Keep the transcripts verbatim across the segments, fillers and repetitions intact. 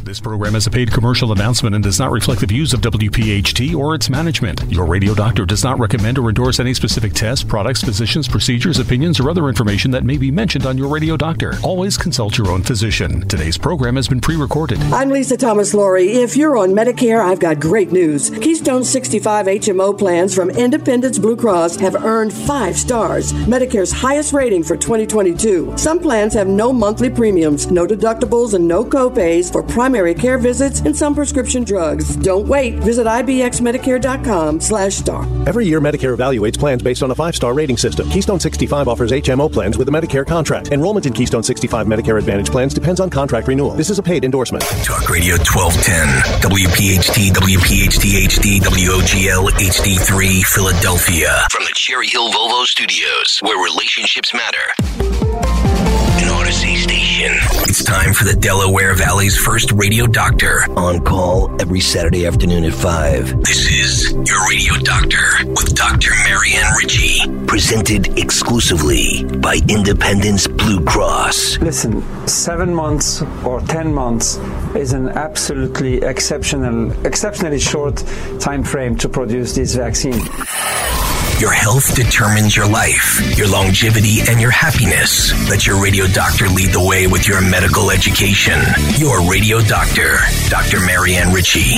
This program is a paid commercial announcement and does not reflect the views of W P H T or its management. Your radio doctor does not recommend or endorse any specific tests, products, physicians, procedures, opinions, or other information that may be mentioned on your radio doctor. Always consult your own physician. Today's program has been pre-recorded. I'm Lisa Thomas Laurie. If you're on Medicare, I've got great news. Keystone sixty-five H M O plans from Independence Blue Cross have earned five stars, Medicare's highest rating for twenty twenty-two. Some plans have no monthly premiums, no deductibles, and no copays for primary care visits and some prescription drugs. Don't wait. Visit ibxmedicare.com slash star. Every year, Medicare evaluates plans based on a five-star rating system. Keystone sixty-five offers H M O plans with a Medicare contract. Enrollment in Keystone sixty-five Medicare Advantage plans depends on contract renewal. This is a paid endorsement. Talk Radio twelve ten, W P H T, W P H T H D, W O G L H D three, Philadelphia. From the Cherry Hill Volvo Studios, where relationships matter. An Odyssey station. It's time for the Delaware Valley's first radio doctor. On call every Saturday afternoon at five. This is Your Radio Doctor with Doctor Marianne Ritchie. Presented exclusively by Independence Blue Cross. Listen, seven months or ten months is an absolutely exceptional, exceptionally short time frame to produce this vaccine. Your health determines your life, your longevity, and your happiness. Let your radio doctor lead the way with your medical education. Your radio doctor, Doctor Marianne Ritchie.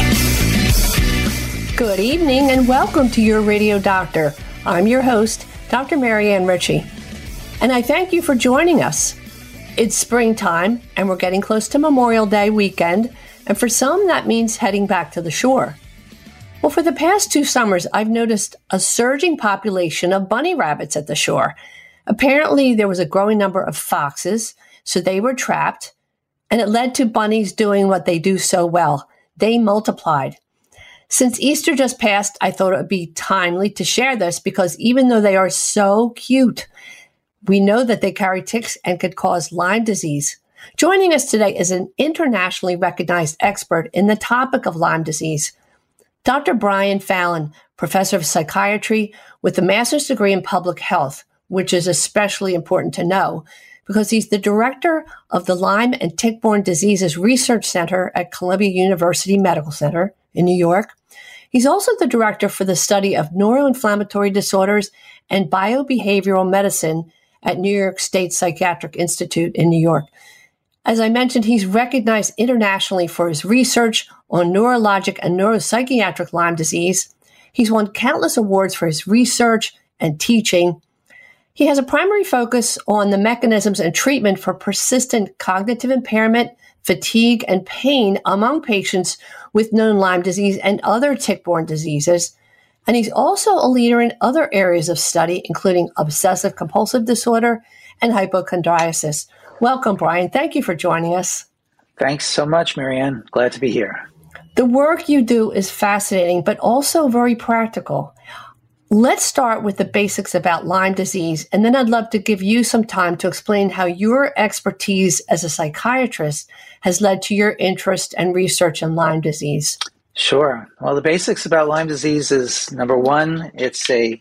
Good evening and welcome to Your Radio Doctor. I'm your host, Doctor Marianne Ritchie, and I thank you for joining us. It's springtime and we're getting close to Memorial Day weekend, and for some that means heading back to the shore. Well, for the past two summers, I've noticed a surging population of bunny rabbits at the shore. Apparently, there was a growing number of foxes, so they were trapped, and it led to bunnies doing what they do so well. They multiplied. Since Easter just passed, I thought it would be timely to share this because even though they are so cute, we know that they carry ticks and could cause Lyme disease. Joining us today is an internationally recognized expert in the topic of Lyme disease. Doctor Brian Fallon, professor of psychiatry with a master's degree in public health, which is especially important to know because he's the director of the Lyme and Tick-Borne Diseases Research Center at Columbia University Medical Center in New York. He's also the director for the study of neuroinflammatory disorders and biobehavioral medicine at New York State Psychiatric Institute in New York. As I mentioned, he's recognized internationally for his research on neurologic and neuropsychiatric Lyme disease. He's won countless awards for his research and teaching. He has a primary focus on the mechanisms and treatment for persistent cognitive impairment, fatigue, and pain among patients with known Lyme disease and other tick-borne diseases. And he's also a leader in other areas of study, including obsessive-compulsive disorder and hypochondriasis. Welcome, Brian. Thank you for joining us. Thanks so much, Marianne. Glad to be here. The work you do is fascinating, but also very practical. Let's start with the basics about Lyme disease, and then I'd love to give you some time to explain how your expertise as a psychiatrist has led to your interest and research in Lyme disease. Sure. Well, the basics about Lyme disease is, number one, it's a,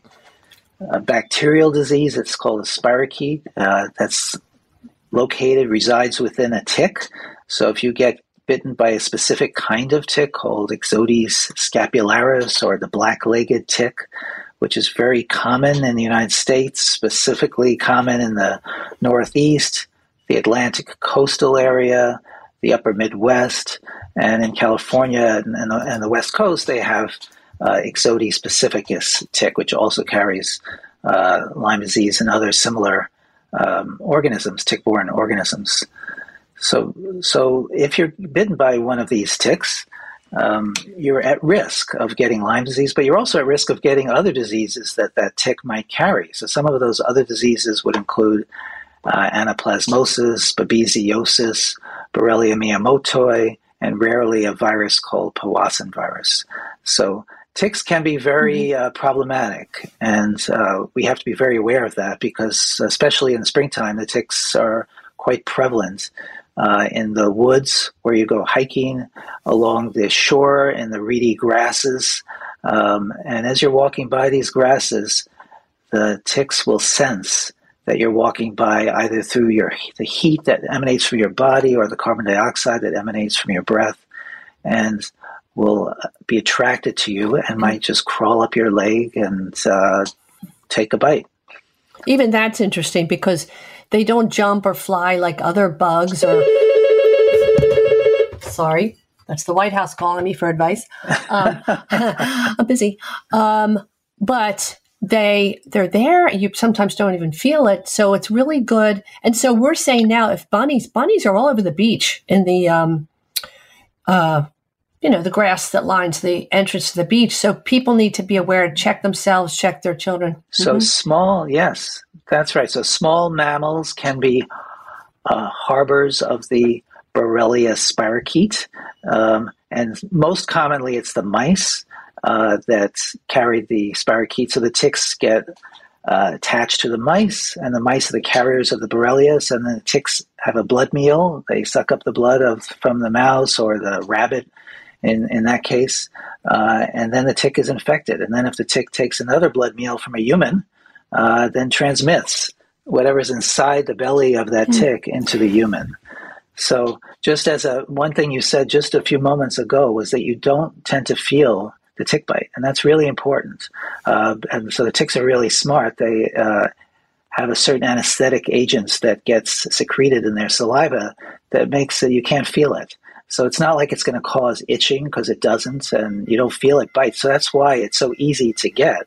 a bacterial disease. It's called a spirochete. Uh, that's located, resides within a tick. So if you get bitten by a specific kind of tick called Ixodes scapularis or the black-legged tick, which is very common in the United States, specifically common in the Northeast, the Atlantic coastal area, the upper Midwest, and in California and, and, the, and the West Coast, they have uh, Ixodes pacificus tick, which also carries uh, Lyme disease and other similar um, organisms, tick-borne organisms. So, so if you're bitten by one of these ticks, um, you're at risk of getting Lyme disease, but you're also at risk of getting other diseases that that tick might carry. So some of those other diseases would include uh, anaplasmosis, babesiosis, Borrelia miyamotoi, and rarely a virus called Powassan virus. So ticks can be very uh, problematic, and uh, we have to be very aware of that because, especially in the springtime, the ticks are quite prevalent uh, in the woods where you go hiking, along the shore in the reedy grasses. Um, and as you're walking by these grasses, the ticks will sense that you're walking by, either through your the heat that emanates from your body or the carbon dioxide that emanates from your breath, and will be attracted to you and might just crawl up your leg and uh, take a bite. Even that's interesting because they don't jump or fly like other bugs or... Sorry, that's the White House calling me for advice. Um, I'm busy. Um, but they, they're there and you sometimes don't even feel it. So it's really good. And so we're saying now if bunnies, bunnies are all over the beach in the... Um, uh, you know, the grass that lines the entrance to the beach. So people need to be aware to check themselves, check their children. So mm-hmm. small, yes, that's right. So small mammals can be uh, harbors of the Borrelia spirochete. Um, and most commonly it's the mice uh, that carry the spirochete. So the ticks get uh, attached to the mice, and the mice are the carriers of the Borrelia. And the ticks have a blood meal. They suck up the blood of from the mouse or the rabbit. In, in that case, uh, and then the tick is infected. And then if the tick takes another blood meal from a human, uh, then transmits whatever's inside the belly of that mm. tick into the human. So just as a one thing you said just a few moments ago was that you don't tend to feel the tick bite, and that's really important. Uh, and so the ticks are really smart. They uh, have a certain anesthetic agents that gets secreted in their saliva that makes it you can't feel it. So it's not like it's going to cause itching because it doesn't, and you don't feel it bite. So that's why it's so easy to get,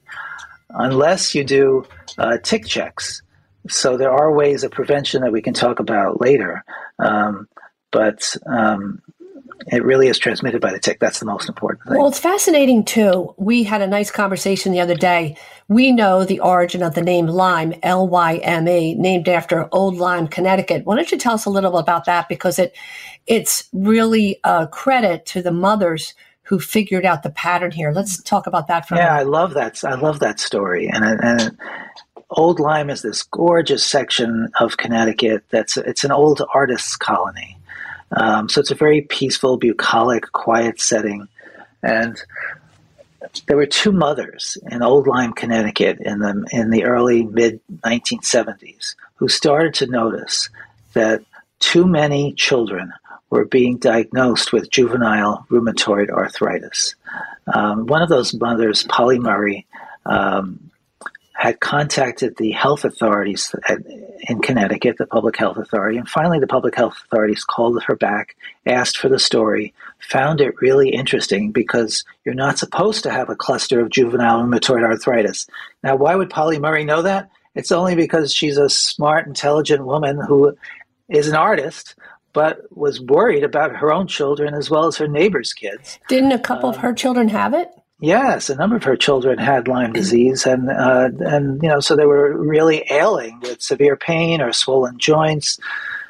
unless you do uh, tick checks. So there are ways of prevention that we can talk about later, um, but um, it really is transmitted by the tick. That's the most important thing. Well, it's fascinating, too. We had a nice conversation the other day. We know the origin of the name Lyme, L Y M E, named after Old Lyme, Connecticut. Why don't you tell us a little about that? Because it it's really a credit to the mothers who figured out the pattern here. Let's talk about that for a Yeah, minute. I love that. I love that story. And, and Old Lyme is this gorgeous section of Connecticut. That's it's an old artists' colony. Um, so it's a very peaceful, bucolic, quiet setting. And there were two mothers in Old Lyme, Connecticut in the, in the early, mid nineteen seventies who started to notice that too many children were being diagnosed with juvenile rheumatoid arthritis. Um, one of those mothers, Polly Murray, um, had contacted the health authorities at, in Connecticut, the public health authority, and finally the public health authorities called her back, asked for the story, found it really interesting because you're not supposed to have a cluster of juvenile rheumatoid arthritis. Now, why would Polly Murray know that? It's only because she's a smart, intelligent woman who is an artist, but was worried about her own children as well as her neighbors' kids. Didn't a couple um, of her children have it? Yes, a number of her children had Lyme disease, and uh, and you know, so they were really ailing with severe pain or swollen joints.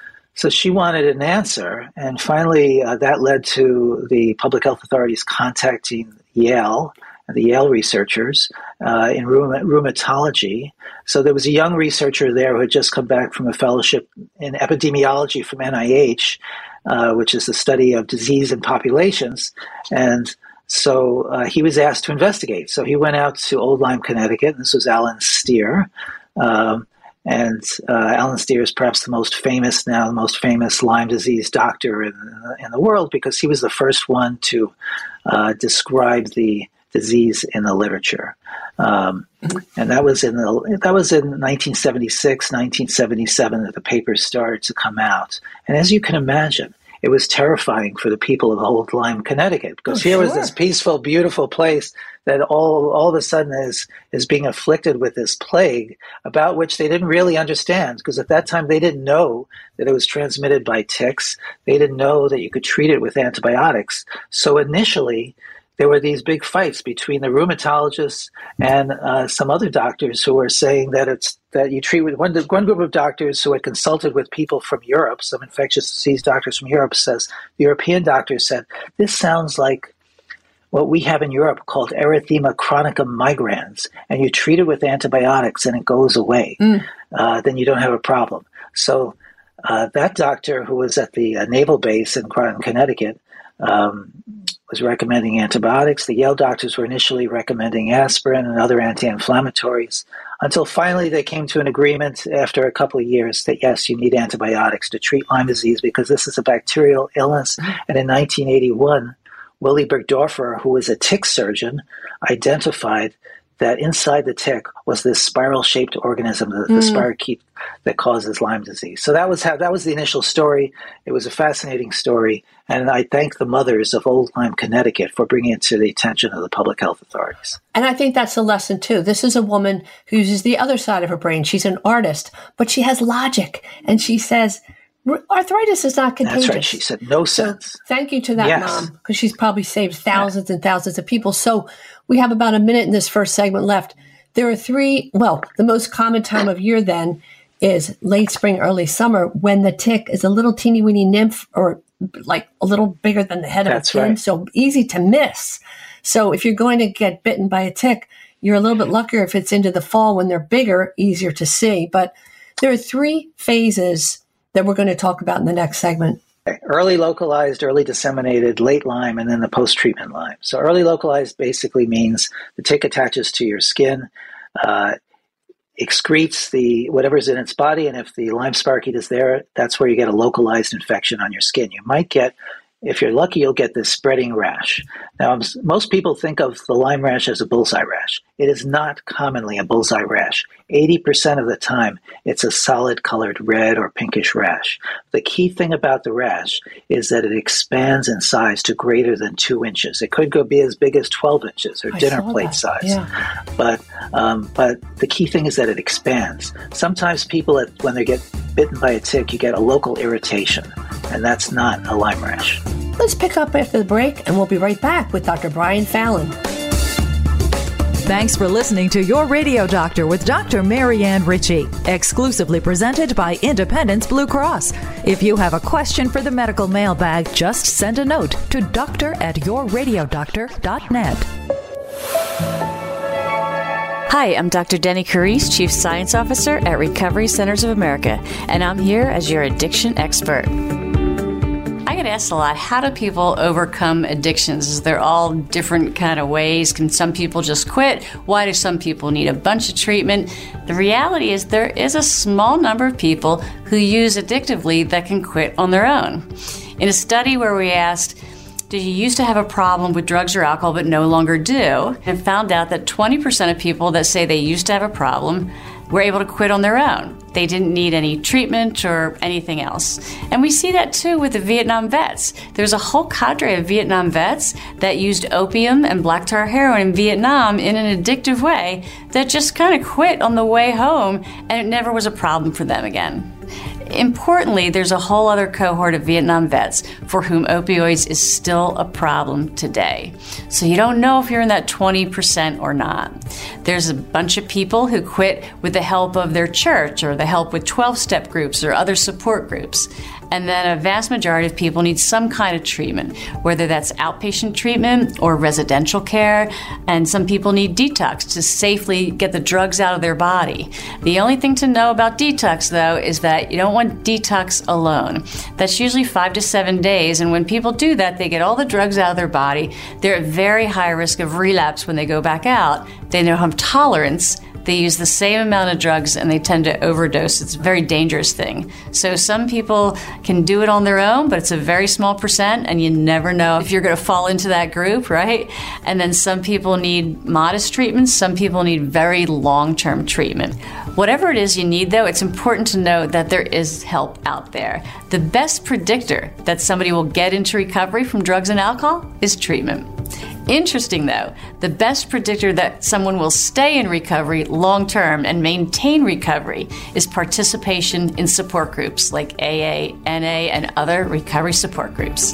So she wanted an answer, and finally uh, that led to the public health authorities contacting Yale, the Yale researchers uh, in rheum- rheumatology. So there was a young researcher there who had just come back from a fellowship in epidemiology from N I H, uh, which is the study of disease in populations, and So uh, he was asked to investigate. So he went out to Old Lyme, Connecticut, and this was Alan Steer. Um, and uh, Alan Steer is perhaps the most famous now, the most famous Lyme disease doctor in, in the world because he was the first one to uh, describe the disease in the literature. Um, and that was in the, that was in nineteen seventy-six, nineteen seventy-seven that the papers started to come out. And as you can imagine, it was terrifying for the people of Old Lyme, Connecticut, because oh, here sure. was this peaceful, beautiful place that all all of a sudden is is being afflicted with this plague about which they didn't really understand, because at that time they didn't know that it was transmitted by ticks. They didn't know that you could treat it with antibiotics. So initially, there were these big fights between the rheumatologists and uh, some other doctors who were saying that it's that you treat with one, one group of doctors who had consulted with people from Europe, some infectious disease doctors from Europe, says the European doctors said, this sounds like what we have in Europe called erythema chronica migrans, and you treat it with antibiotics and it goes away. Mm. Uh, then you don't have a problem. So uh, that doctor who was at the uh, naval base in Groton, Connecticut, um, was recommending antibiotics. The Yale doctors were initially recommending aspirin and other anti-inflammatories. until finally they came to an agreement after a couple of years that, yes, you need antibiotics to treat Lyme disease because this is a bacterial illness. And in nineteen eighty-one, Willy Bergdorfer, who was a tick surgeon, identified that inside the tick was this spiral-shaped organism, the, mm. the spirochete that causes Lyme disease. So that was how that was the initial story. It was a fascinating story, and I thank the mothers of Old Lyme, Connecticut, for bringing it to the attention of the public health authorities. And I think that's a lesson too. This is a woman who uses the other side of her brain. She's an artist, but she has logic, and she says arthritis is not contagious. That's right. She said no sense. So thank you to that yes. mom, because she's probably saved thousands yeah. and thousands of people. So we have about a minute in this first segment left. There are three, well, the most common time of year then is late spring, early summer, when the tick is a little teeny weeny nymph or like a little bigger than the head That's of a pin. Right. So easy to miss. So if you're going to get bitten by a tick, you're a little bit luckier if it's into the fall when they're bigger, easier to see. But there are three phases that we're going to talk about in the next segment. Early localized, early disseminated, late Lyme, and then the post-treatment Lyme. So early localized basically means the tick attaches to your skin, uh, excretes the whatever's in its body, and if the Lyme spirochete is there, that's where you get a localized infection on your skin. You might get, if you're lucky, you'll get this spreading rash. Now, most people think of the Lyme rash as a bullseye rash. It is not commonly a bullseye rash. eighty percent of the time, it's a solid colored red or pinkish rash. The key thing about the rash is that it expands in size to greater than two inches. It could go be as big as twelve inches or I dinner saw plate that. size. Yeah. But um, but the key thing is that it expands. Sometimes people, at, when they get bitten by a tick, you get a local irritation, and that's not a Lyme rash. Let's pick up after the break, and we'll be right back with Doctor Brian Fallon. Thanks for listening to Your Radio Doctor with Doctor Marianne Ritchie, exclusively presented by Independence Blue Cross. If you have a question for the medical mailbag, just send a note to doctor at your radio doctor dot net. Hi, I'm Doctor Denny Carice, Chief Science Officer at Recovery Centers of America, and I'm here as your addiction expert. I get asked a lot, how do people overcome addictions? They're all different kind of ways. Can some people just quit? Why do some people need a bunch of treatment? The reality is there is a small number of people who use addictively that can quit on their own. In a study where we asked, did you used to have a problem with drugs or alcohol but no longer do? And found out that twenty percent of people that say they used to have a problem were able to quit on their own. They didn't need any treatment or anything else. And we see that too with the Vietnam vets. There's a whole cadre of Vietnam vets that used opium and black tar heroin in Vietnam in an addictive way that just kind of quit on the way home, and it never was a problem for them again. Importantly, there's a whole other cohort of Vietnam vets for whom opioids is still a problem today. So you don't know if you're in that twenty percent or not. There's a bunch of people who quit with the help of their church or the help with twelve-step groups or other support groups. And then a vast majority of people need some kind of treatment, whether that's outpatient treatment or residential care. And some people need detox to safely get the drugs out of their body. The only thing to know about detox, though, is that you don't want detox alone. That's usually five to seven days. And when people do that, they get all the drugs out of their body. They're at very high risk of relapse when they go back out. They don't have tolerance. They use the same amount of drugs and they tend to overdose. It's a very dangerous thing. So some people can do it on their own, but it's a very small percent, and you never know if you're going to fall into that group, right? And then some people need modest treatments. Some people need very long-term treatment. Whatever it is you need, though, it's important to know that there is help out there. The best predictor that somebody will get into recovery from drugs and alcohol is treatment. Interesting, though, the best predictor that someone will stay in recovery long-term and maintain recovery is participation in support groups like A A, N A, and other recovery support groups.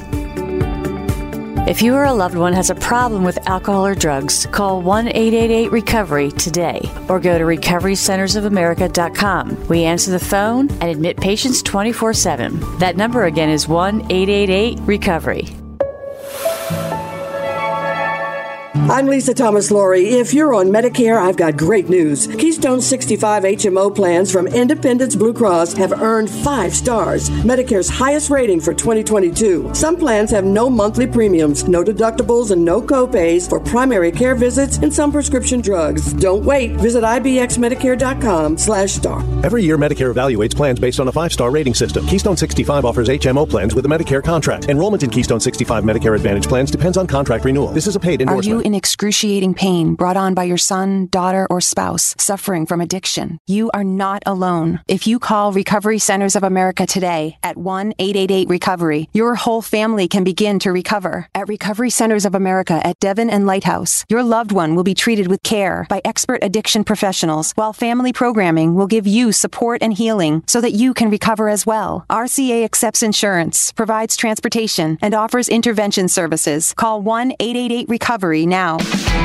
If you or a loved one has a problem with alcohol or drugs, call one eight eight eight recovery today or go to recovery centers of america dot com. We answer the phone and admit patients twenty-four seven. That number again is one eight eight eight recovery. I'm Lisa Thomas Laurie. If you're on Medicare, I've got great news. Keystone sixty-five H M O plans from Independence Blue Cross have earned five stars, Medicare's highest rating for twenty twenty-two. Some plans have no monthly premiums, no deductibles, and no copays for primary care visits and some prescription drugs. Don't wait. Visit ibxmedicare.com slash star. Every year, Medicare evaluates plans based on a five-star rating system. Keystone sixty-five offers H M O plans with a Medicare contract. Enrollment in Keystone sixty-five Medicare Advantage plans depends on contract renewal. This is a paid endorsement. Are you in excruciating pain brought on by your son, daughter, or spouse suffering from addiction? You are not alone. If you call Recovery Centers of America today at one eight eight eight recovery, your whole family can begin to recover. At Recovery Centers of America at Devon and Lighthouse, your loved one will be treated with care by expert addiction professionals, while family programming will give you support and healing so that you can recover as well. R C A accepts insurance, provides transportation, and offers intervention services. Call one eight eight eight recovery now.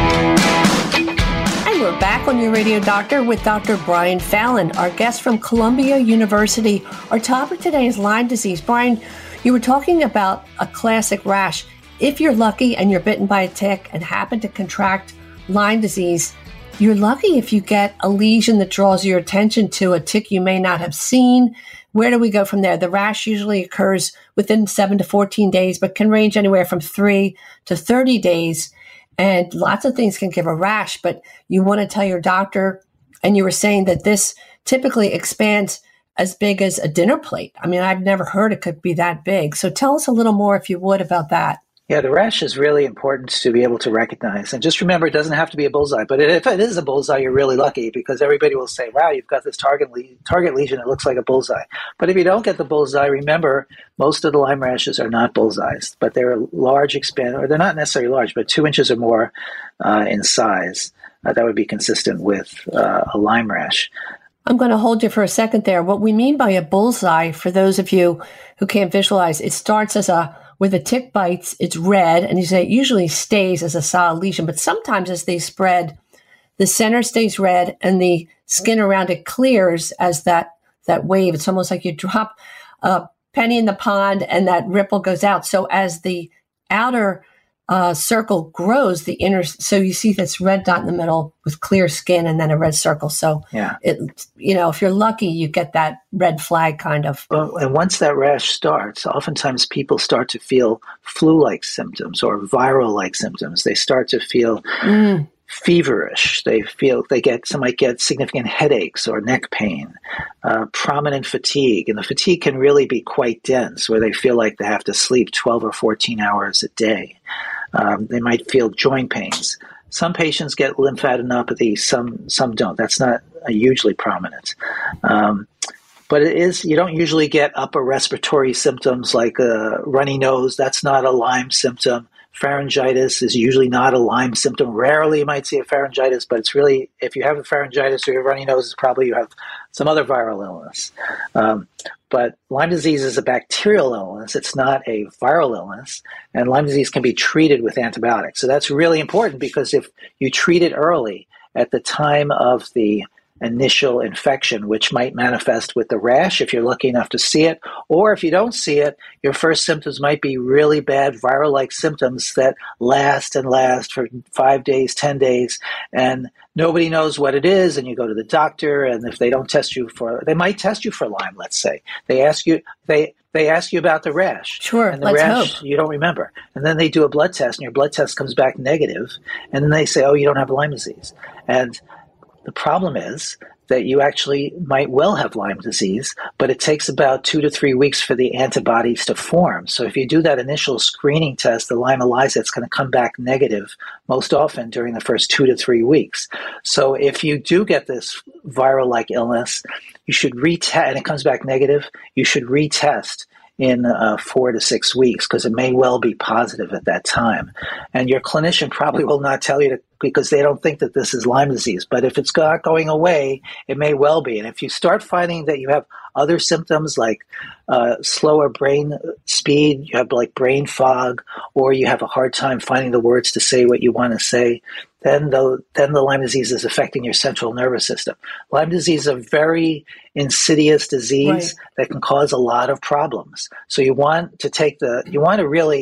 And we're back on your Radio Doctor with Doctor Brian Fallon, our guest from Columbia University. Our topic today is Lyme disease. Brian, you were talking about a classic rash. If you're lucky and you're bitten by a tick and happen to contract Lyme disease, you're lucky if you get a lesion that draws your attention to a tick you may not have seen. Where do we go from there? The rash usually occurs within seven to fourteen days, but can range anywhere from three to thirty days. And lots of things can give a rash, but you want to tell your doctor, and you were saying that this typically expands as big as a dinner plate. I mean, I've never heard it could be that big. So tell us a little more, if you would, about that. Yeah, the rash is really important to be able to recognize. And just remember, it doesn't have to be a bullseye. But if it is a bullseye, you're really lucky, because everybody will say, wow, you've got this target, le- target lesion that looks like a bullseye. But if you don't get the bullseye, remember, most of the Lyme rashes are not bullseyes, but they're large, expand, or they're not necessarily large, but two inches or more uh, in size. Uh, that would be consistent with uh, a Lyme rash. I'm going to hold you for a second there. What we mean by a bullseye, for those of you who can't visualize, it starts as a Where the tick bites, it's red, and you say it usually stays as a solid lesion. But sometimes as they spread, the center stays red and the skin around it clears as that, that wave. It's almost like you drop a penny in the pond and that ripple goes out. So as the outer uh, circle grows, the inner, so you see this red dot in the middle with clear skin and then a red circle. So, yeah. it, you know, if you're lucky, you get that red flag kind of. Well, and once that rash starts, oftentimes people start to feel flu-like symptoms or viral-like symptoms. They start to feel mm. feverish. They feel they get some might get significant headaches or neck pain, uh, prominent fatigue, and the fatigue can really be quite dense, where they feel like they have to sleep twelve or fourteen hours a day. Um, they might feel joint pains. Some patients get lymphadenopathy, some some don't. That's not uh, hugely prominent. Um, but it is, you don't usually get upper respiratory symptoms like a runny nose. That's not a Lyme symptom. Pharyngitis is usually not a Lyme symptom. Rarely you might see a pharyngitis, but it's really, if you have a pharyngitis or you have runny nose, it's probably you have some other viral illness. Um, but Lyme disease is a bacterial illness. It's not a viral illness. And Lyme disease can be treated with antibiotics. So that's really important, because if you treat it early at the time of the initial infection, which might manifest with the rash if you're lucky enough to see it, or if you don't see it, your first symptoms might be really bad viral-like symptoms that last and last for five days, ten days, and nobody knows what it is, and you go to the doctor, and if they don't test you for, they might test you for Lyme, let's say. They ask you, they they ask you about the rash. Sure, and the let's rash, hope. You don't remember. And then they do a blood test, and your blood test comes back negative, and then they say, oh, you don't have Lyme disease. And the problem is that you actually might well have Lyme disease, but it takes about two to three weeks for the antibodies to form. So if you do that initial screening test, the Lyme ELISA, it's going to come back negative most often during the first two to three weeks. So if you do get this viral-like illness, you should retest, and it comes back negative, you should retest in uh, four to six weeks, because it may well be positive at that time. And your clinician probably will not tell you to, because they don't think that this is Lyme disease. But if it's not going away, it may well be. And if you start finding that you have other symptoms like uh, slower brain speed, you have like brain fog, or you have a hard time finding the words to say what you want to say, then the, then the Lyme disease is affecting your central nervous system. Lyme disease is a very insidious disease right. that can cause a lot of problems. So you want to take the, you want to really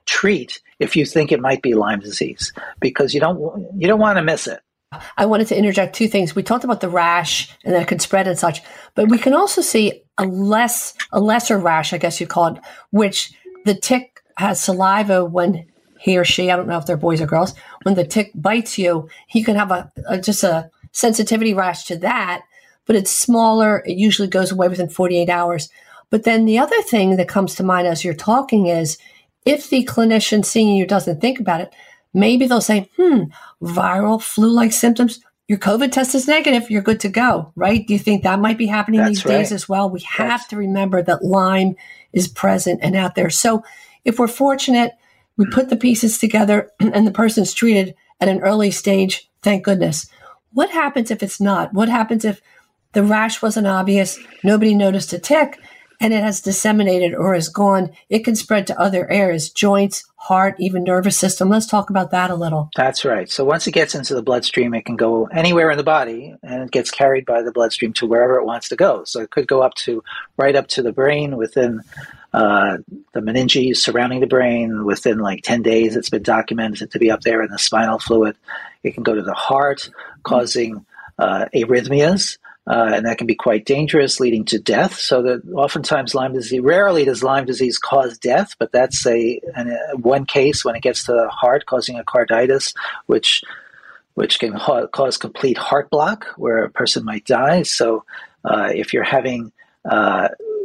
treat if you think it might be Lyme disease, because you don't you don't want to miss it. I wanted to interject two things. We talked about the rash and that it could spread and such, but we can also see a less a lesser rash, I guess you call it, which the tick has saliva when he or she, I don't know if they're boys or girls, when the tick bites you, he can have a, a just a sensitivity rash to that, but it's smaller. It usually goes away within forty-eight hours. But then the other thing that comes to mind as you're talking is, if the clinician seeing you doesn't think about it, maybe they'll say, hmm, viral flu-like symptoms, your COVID test is negative, you're good to go, right? Do you think that might be happening That's these right. days as well? We have That's... to remember that Lyme is present and out there. So if we're fortunate, we put the pieces together and the person's treated at an early stage, thank goodness. What happens if it's not? What happens if the rash wasn't obvious, nobody noticed a tick, and it has disseminated or is gone? It can spread to other areas, joints, heart, even nervous system. Let's talk about that a little. That's right. So once it gets into the bloodstream, it can go anywhere in the body, and it gets carried by the bloodstream to wherever it wants to go. So it could go up to right up to the brain within uh, the meninges surrounding the brain. Within like ten days, it's been documented to be up there in the spinal fluid. It can go to the heart, causing uh, arrhythmias. Uh, and that can be quite dangerous, leading to death. So that oftentimes Lyme disease, rarely does Lyme disease cause death, but that's a, an, a one case when it gets to the heart, causing a carditis, which which can ha- cause complete heart block, where a person might die. So uh, if you're having uh,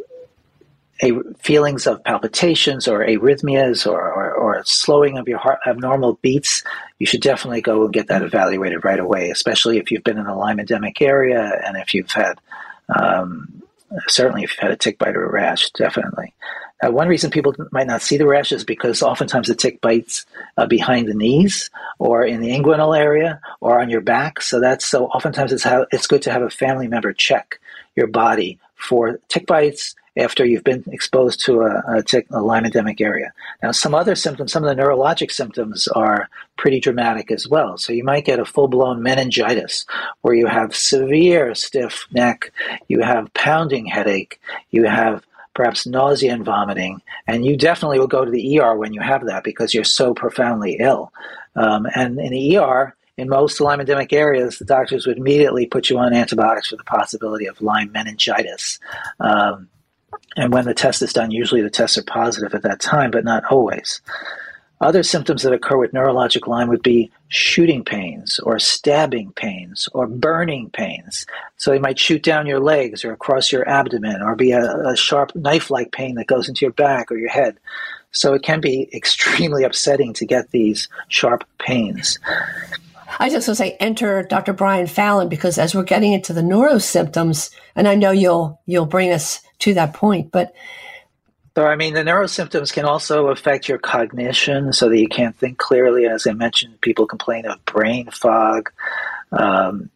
a, feelings of palpitations or arrhythmias or, or, or slowing of your heart, abnormal beats, you should definitely go and get that evaluated right away, especially if you've been in a Lyme endemic area and if you've had, um, certainly if you've had a tick bite or a rash, definitely. Now, one reason people might not see the rash is because oftentimes the tick bites uh, behind the knees or in the inguinal area or on your back. So that's so oftentimes it's how it's good to have a family member check your body for tick bites after you've been exposed to a, a, tick, a Lyme endemic area. Now, some other symptoms, some of the neurologic symptoms are pretty dramatic as well. So you might get a full-blown meningitis where you have severe stiff neck, you have pounding headache, you have perhaps nausea and vomiting, and you definitely will go to the E R when you have that because you're so profoundly ill. Um, and in the E R, in most Lyme endemic areas, the doctors would immediately put you on antibiotics for the possibility of Lyme meningitis. Um, And when the test is done, usually the tests are positive at that time, but not always. Other symptoms that occur with neurologic Lyme would be shooting pains or stabbing pains or burning pains. So they might shoot down your legs or across your abdomen, or be a, a sharp knife-like pain that goes into your back or your head. So it can be extremely upsetting to get these sharp pains. I just want to say, enter Doctor Brian Fallon, because as we're getting into the neuro symptoms, and I know you'll you'll bring us to that point, but so I mean, the neuro symptoms can also affect your cognition, so that you can't think clearly. As I mentioned, people complain of brain fog. Um,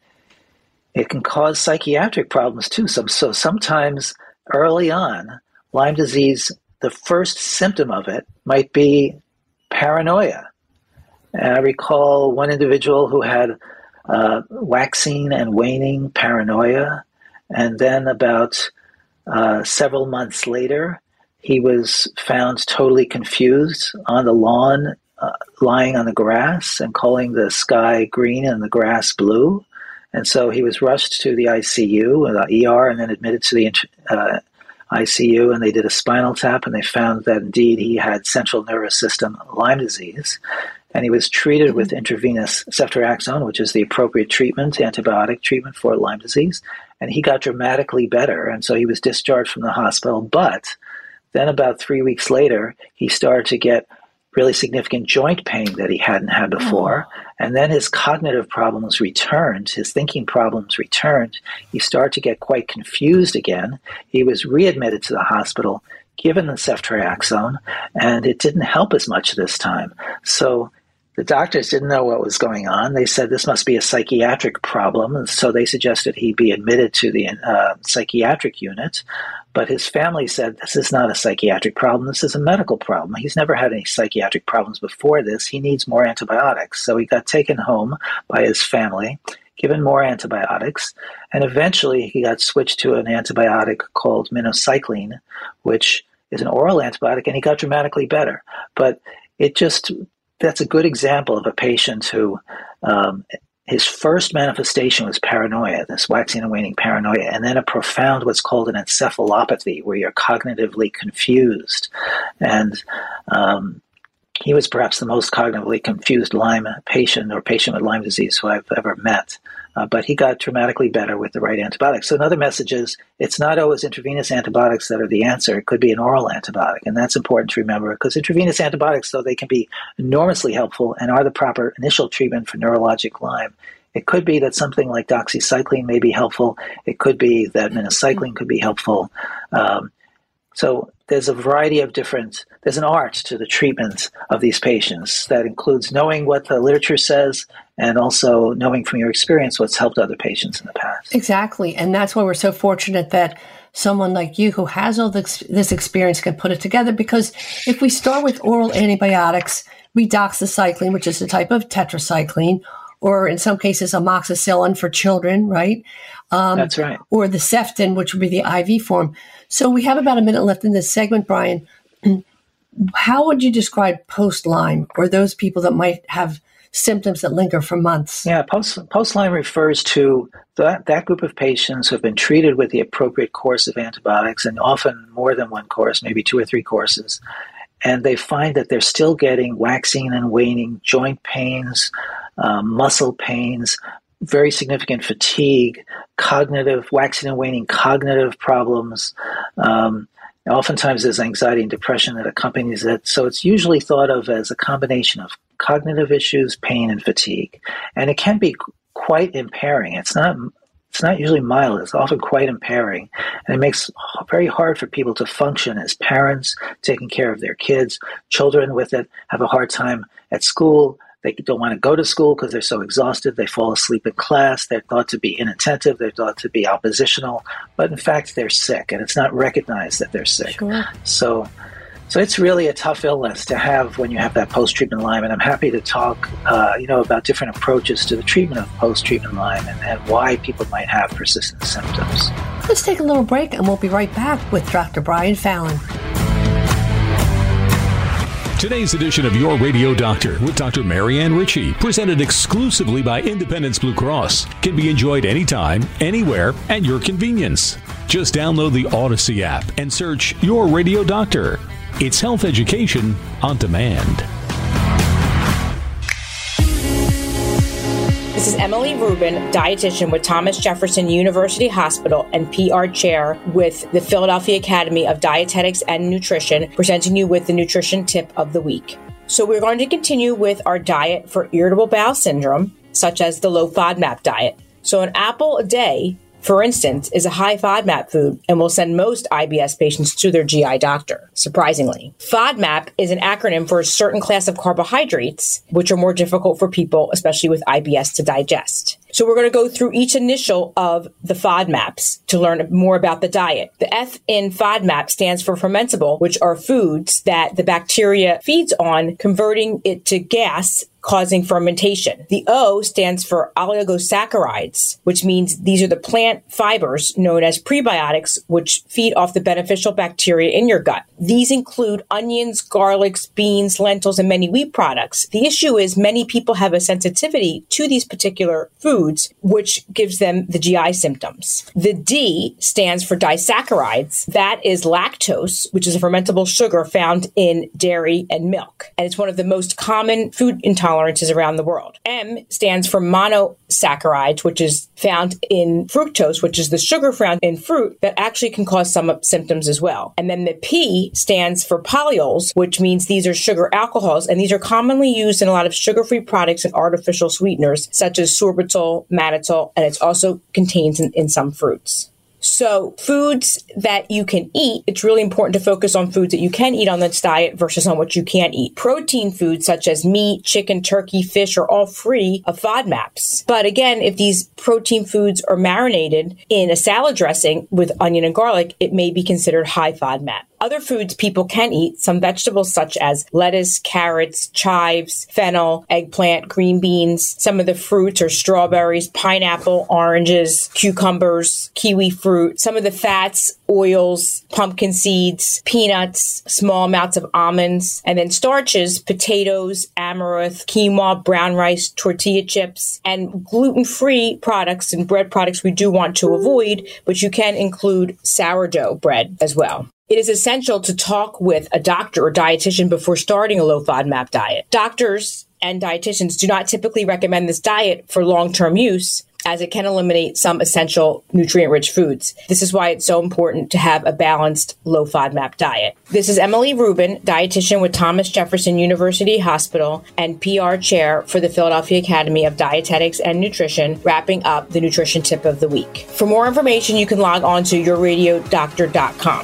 it can cause psychiatric problems too. So, so sometimes early on, Lyme disease, the first symptom of it might be paranoia. And I recall one individual who had uh, waxing and waning paranoia, and then about uh, several months later, he was found totally confused on the lawn, uh, lying on the grass and calling the sky green and the grass blue. And so he was rushed to the I C U, uh, E R, and then admitted to the uh, I C U, and they did a spinal tap, and they found that indeed he had central nervous system Lyme disease. And he was treated with intravenous ceftriaxone, which is the appropriate treatment, antibiotic treatment for Lyme disease. And he got dramatically better. And so he was discharged from the hospital. But then about three weeks later, he started to get really significant joint pain that he hadn't had before. Oh. And then his cognitive problems returned. His thinking problems returned. He started to get quite confused again. He was readmitted to the hospital, given the ceftriaxone, and it didn't help as much this time. So the doctors didn't know what was going on. They said this must be a psychiatric problem, and so they suggested he be admitted to the uh, psychiatric unit. But his family said, this is not a psychiatric problem. This is a medical problem. He's never had any psychiatric problems before this. He needs more antibiotics. So he got taken home by his family, given more antibiotics, and eventually he got switched to an antibiotic called minocycline, which is an oral antibiotic, and he got dramatically better. But it just, that's a good example of a patient who, um, his first manifestation was paranoia, this waxing and waning paranoia, and then a profound what's called an encephalopathy, where you're cognitively confused. And um, he was perhaps the most cognitively confused Lyme patient or patient with Lyme disease who I've ever met. Uh, but he got dramatically better with the right antibiotics. So another message is it's not always intravenous antibiotics that are the answer. It could be an oral antibiotic, and that's important to remember, because intravenous antibiotics, though they can be enormously helpful and are the proper initial treatment for neurologic Lyme, it could be that something like doxycycline may be helpful. It could be that minocycline could be helpful. Um, so there's a variety of different, there's an art to the treatment of these patients that includes knowing what the literature says and also knowing from your experience what's helped other patients in the past. Exactly. And that's why we're so fortunate that someone like you who has all this, this experience can put it together, because if we start with oral antibiotics, redoxycycline, which is a type of tetracycline, or in some cases amoxicillin for children, right? Um, That's right. Or the Ceftin, which would be the I V form. So we have about a minute left in this segment, Brian. How would you describe post-Lyme, or those people that might have symptoms that linger for months? Yeah, post, post-Lyme refers to that, that group of patients who have been treated with the appropriate course of antibiotics, and often more than one course, maybe two or three courses. And they find that they're still getting waxing and waning joint pains, um, muscle pains, very significant fatigue, cognitive, waxing and waning cognitive problems. Um, oftentimes there's anxiety and depression that accompanies it. So it's usually thought of as a combination of cognitive issues, pain, and fatigue. And it can be quite impairing. It's not It's not usually mild. It's often quite impairing. And it makes it very hard for people to function as parents, taking care of their kids. Children with it have a hard time at school. They don't want to go to school because they're so exhausted. They fall asleep in class. They're thought to be inattentive. They're thought to be oppositional. But in fact, they're sick, and it's not recognized that they're sick. Sure. So So it's really a tough illness to have when you have that post-treatment Lyme, and I'm happy to talk, uh, you know, about different approaches to the treatment of post-treatment Lyme and, and why people might have persistent symptoms. Let's take a little break, and we'll be right back with Doctor Brian Fallon. Today's edition of Your Radio Doctor with Doctor Marianne Ritchie, presented exclusively by Independence Blue Cross, can be enjoyed anytime, anywhere, at your convenience. Just download the Odyssey app and search Your Radio Doctor. It's health education on demand. This is Emily Rubin, dietitian with Thomas Jefferson University Hospital and P R chair with the Philadelphia Academy of Dietetics and Nutrition, presenting you with the nutrition tip of the week. So we're going to continue with our diet for irritable bowel syndrome, such as the low FODMAP diet. So an apple a day, for instance, is a high FODMAP food and will send most I B S patients to their G I doctor, surprisingly. FODMAP is an acronym for a certain class of carbohydrates, which are more difficult for people, especially with I B S, to digest. So we're going to go through each initial of the FODMAPs to learn more about the diet. The F in FODMAP stands for fermentable, which are foods that the bacteria feeds on, converting it to gas, causing fermentation. The O stands for oligosaccharides, which means these are the plant fibers known as prebiotics, which feed off the beneficial bacteria in your gut. These include onions, garlics, beans, lentils, and many wheat products. The issue is many people have a sensitivity to these particular foods, which gives them the G I symptoms. The D stands for disaccharides. That is lactose, which is a fermentable sugar found in dairy and milk. And it's one of the most common food intolerances around the world. M stands for monosaccharides, which is found in fructose, which is the sugar found in fruit that actually can cause some symptoms as well. And then the P stands for polyols, which means these are sugar alcohols, and these are commonly used in a lot of sugar-free products and artificial sweeteners, such as sorbitol, mannitol, and it's also contained in, in some fruits. So foods that you can eat, it's really important to focus on foods that you can eat on this diet versus on what you can't eat. Protein foods such as meat, chicken, turkey, fish are all free of FODMAPs. But again, if these protein foods are marinated in a salad dressing with onion and garlic, it may be considered high FODMAP. Other foods people can eat, some vegetables such as lettuce, carrots, chives, fennel, eggplant, green beans. Some of the fruits are strawberries, pineapple, oranges, cucumbers, kiwi fruit. Some of the fats, oils, pumpkin seeds, peanuts, small amounts of almonds, and then starches, potatoes, amaranth, quinoa, brown rice, tortilla chips, and gluten-free products and bread products we do want to avoid, but you can include sourdough bread as well. It is essential to talk with a doctor or dietitian before starting a low FODMAP diet. Doctors and dietitians do not typically recommend this diet for long-term use, as it can eliminate some essential nutrient-rich foods. This is why it's so important to have a balanced low FODMAP diet. This is Emily Rubin, dietitian with Thomas Jefferson University Hospital and P R chair for the Philadelphia Academy of Dietetics and Nutrition, wrapping up the nutrition tip of the week. For more information, you can log on to your radio doctor dot com.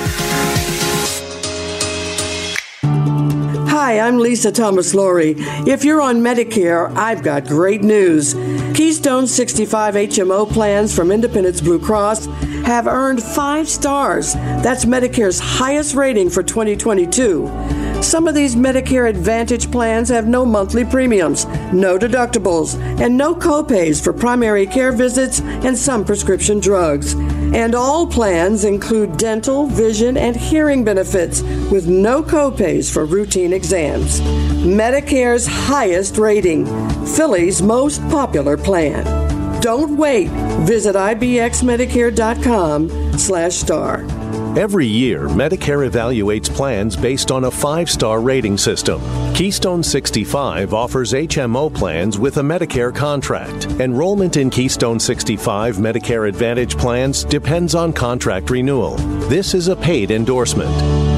Hi, I'm Lisa Thomas Laurie. If you're on Medicare, I've got great news. Keystone sixty-five H M O plans from Independence Blue Cross have earned five stars. That's Medicare's highest rating for twenty twenty-two. Some of these Medicare Advantage plans have no monthly premiums, no deductibles, and no copays for primary care visits and some prescription drugs. And all plans include dental, vision, and hearing benefits with no copays for routine exams. Medicare's highest rating, Philly's most popular plan. Don't wait. Visit ibxmedicare.com slash star. Every year, Medicare evaluates plans based on a five-star rating system. Keystone sixty-five offers H M O plans with a Medicare contract. Enrollment in Keystone sixty-five Medicare Advantage plans depends on contract renewal. This is a paid endorsement.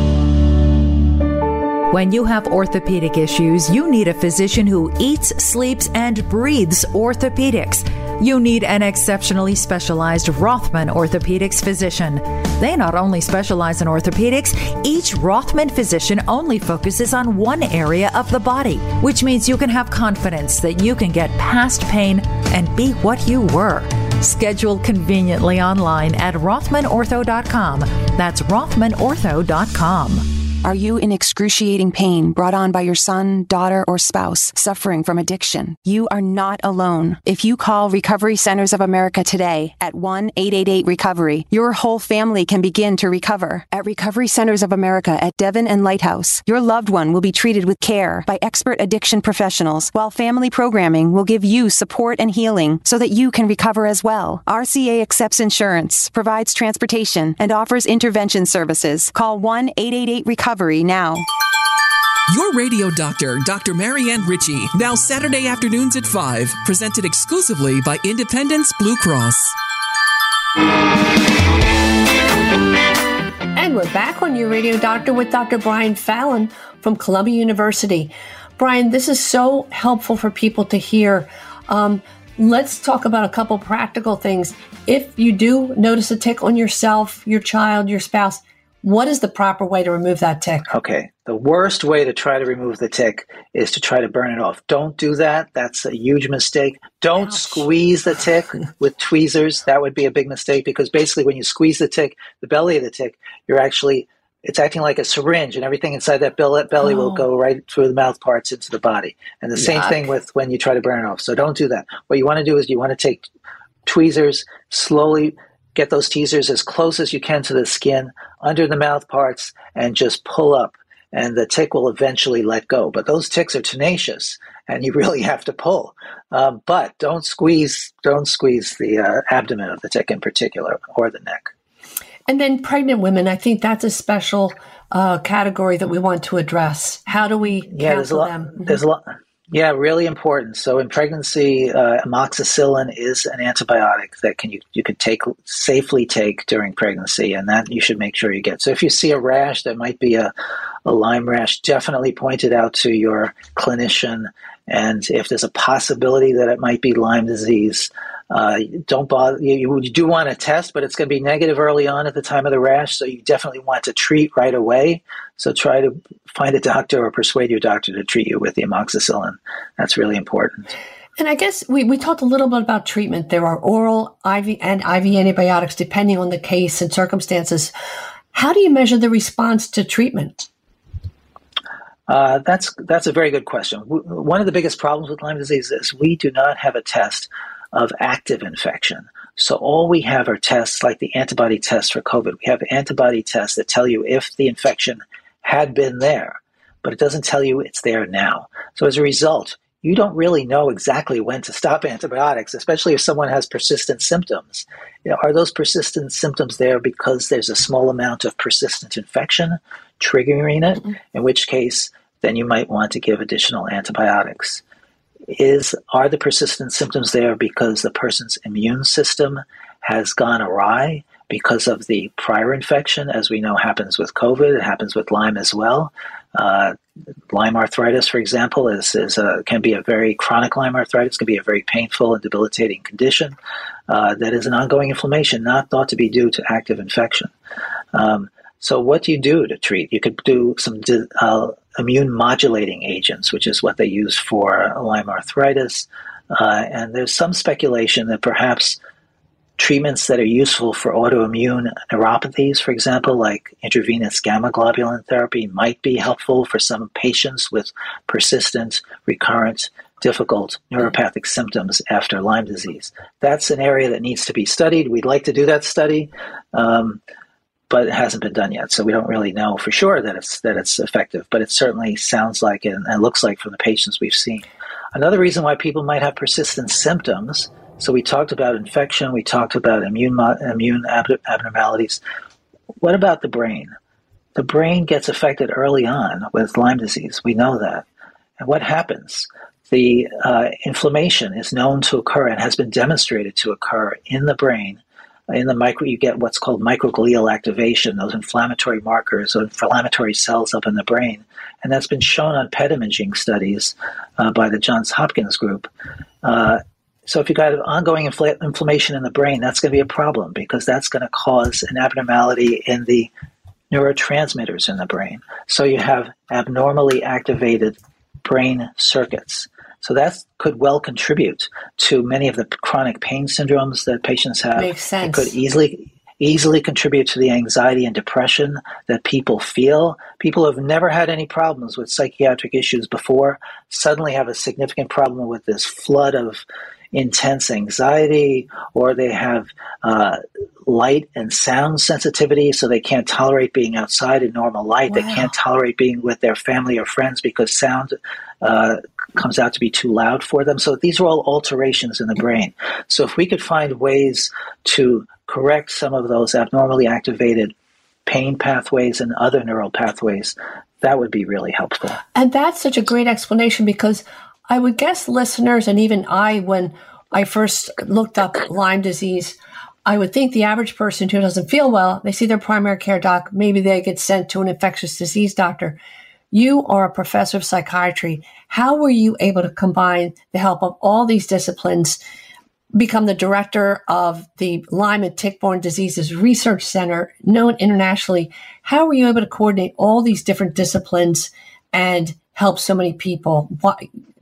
When you have orthopedic issues, you need a physician who eats, sleeps, and breathes orthopedics. You need an exceptionally specialized Rothman Orthopedics physician. They not only specialize in orthopedics, each Rothman physician only focuses on one area of the body, which means you can have confidence that you can get past pain and be what you were. Schedule conveniently online at rothman ortho dot com. That's rothman ortho dot com. Are you in excruciating pain brought on by your son, daughter, or spouse suffering from addiction? You are not alone. If you call Recovery Centers of America today at one eight eight eight recovery, your whole family can begin to recover. At Recovery Centers of America at Devon and Lighthouse, your loved one will be treated with care by expert addiction professionals, while family programming will give you support and healing so that you can recover as well. R C A accepts insurance, provides transportation, and offers intervention services. Call one eight eight eight recovery now. Your radio doctor, Doctor Marianne Ritchie, now Saturday afternoons at five, presented exclusively by Independence Blue Cross. And we're back on Your Radio Doctor with Doctor Brian Fallon from Columbia University. Brian, this is so helpful for people to hear. Um, let's talk about a couple practical things. If you do notice a tick on yourself, your child, your spouse, what is the proper way to remove that tick? Okay. The worst way to try to remove the tick is to try to burn it off. Don't do that. That's a huge mistake. Don't Ouch. squeeze the tick with tweezers. That would be a big mistake, because basically when you squeeze the tick, the belly of the tick, you're actually, it's acting like a syringe, and everything inside that belly oh. will go right through the mouth parts into the body. And the Yuck. same thing with when you try to burn it off. So don't do that. What you want to do is you want to take tweezers, slowly get those tweezers as close as you can to the skin, under the mouth parts, and just pull up. And the tick will eventually let go. But those ticks are tenacious, and you really have to pull. Um, but don't squeeze, don't squeeze the uh, abdomen of the tick in particular, or the neck. And then pregnant women, I think that's a special uh, category that we want to address. How do we yeah, there's a lot, them? There's a lot. Yeah, really important. So in pregnancy, uh, amoxicillin is an antibiotic that can you you can take safely take during pregnancy, and that you should make sure you get. So if you see a rash that might be a, a Lyme rash, definitely point it out to your clinician. And if there's a possibility that it might be Lyme disease, uh, don't bother. You, you do want to test, but it's going to be negative early on at the time of the rash, so you definitely want to treat right away. So try to find a doctor or persuade your doctor to treat you with the amoxicillin. That's really important. And I guess we, we talked a little bit about treatment. There are oral, I V, and I V antibiotics depending on the case and circumstances. How do you measure the response to treatment? Uh, that's that's a very good question. W- one of the biggest problems with Lyme disease is we do not have a test of active infection. So all we have are tests like the antibody test for COVID. We have antibody tests that tell you if the infection had been there, but it doesn't tell you it's there now. So as a result, you don't really know exactly when to stop antibiotics, especially if someone has persistent symptoms. You know, are those persistent symptoms there because there's a small amount of persistent infection triggering it, mm-hmm. in which case then you might want to give additional antibiotics. Is are the persistent symptoms there because the person's immune system has gone awry because of the prior infection, as we know happens with COVID, it happens with Lyme as well. Uh, Lyme arthritis, for example, is, is a, can be a very chronic Lyme arthritis, can be a very painful and debilitating condition uh, that is an ongoing inflammation, not thought to be due to active infection. Um, so what do you do to treat? You could do some uh, immune modulating agents, which is what they use for Lyme arthritis. Uh, and there's some speculation that perhaps treatments that are useful for autoimmune neuropathies, for example, like intravenous gamma globulin therapy, might be helpful for some patients with persistent, recurrent, difficult neuropathic symptoms after Lyme disease. That's an area that needs to be studied. We'd like to do that study, um, but it hasn't been done yet, so we don't really know for sure that it's that it's effective. But it certainly sounds like it and looks like from the patients we've seen. Another reason why people might have persistent symptoms. So we talked about infection, we talked about immune immune abnormalities. What about the brain? The brain gets affected early on with Lyme disease. We know that. And what happens? The uh, inflammation is known to occur and has been demonstrated to occur in the brain. In the micro, you get what's called microglial activation, those inflammatory markers, those inflammatory cells up in the brain. And that's been shown on P E T imaging studies uh, by the Johns Hopkins group. Uh, So if you've got ongoing infl- inflammation in the brain, that's going to be a problem because that's going to cause an abnormality in the neurotransmitters in the brain. So you have abnormally activated brain circuits. So that could well contribute to many of the chronic pain syndromes that patients have. Makes sense. It could easily easily contribute to the anxiety and depression that people feel. People who have never had any problems with psychiatric issues before suddenly have a significant problem with this flood of intense anxiety, or they have uh, light and sound sensitivity, so they can't tolerate being outside in normal light. Wow. They can't tolerate being with their family or friends because sound uh, comes out to be too loud for them. So these are all alterations in the brain. So if we could find ways to correct some of those abnormally activated pain pathways and other neural pathways, that would be really helpful. And that's such a great explanation because I would guess listeners, and even I, when I first looked up Lyme disease, I would think the average person who doesn't feel well, they see their primary care doc, maybe they get sent to an infectious disease doctor. You are a professor of psychiatry. How were you able to combine the help of all these disciplines, become the director of the Lyme and Tick-Borne Diseases Research Center, known internationally? How were you able to coordinate all these different disciplines and help so many people? Why?